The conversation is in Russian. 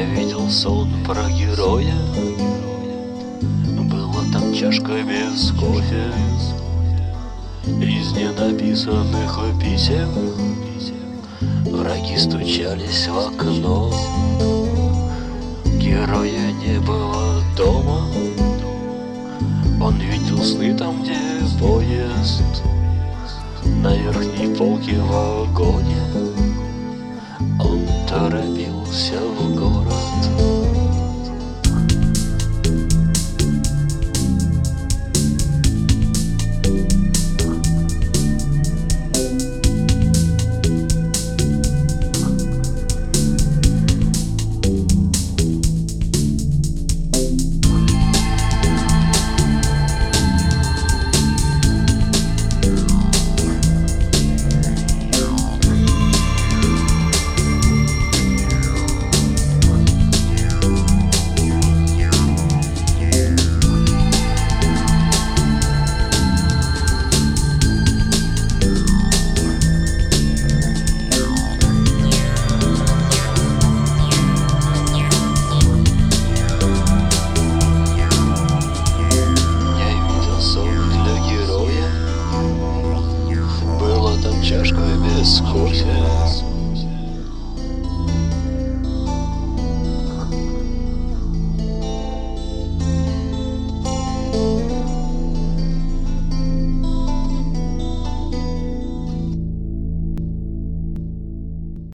видел сон про героя. Была там чашка без кофе, из ненаписанных писем. Враги стучались в окно, героя не было дома. Он видел сны там, где поезд, на верхней полке в вагоне. Он торопился в город.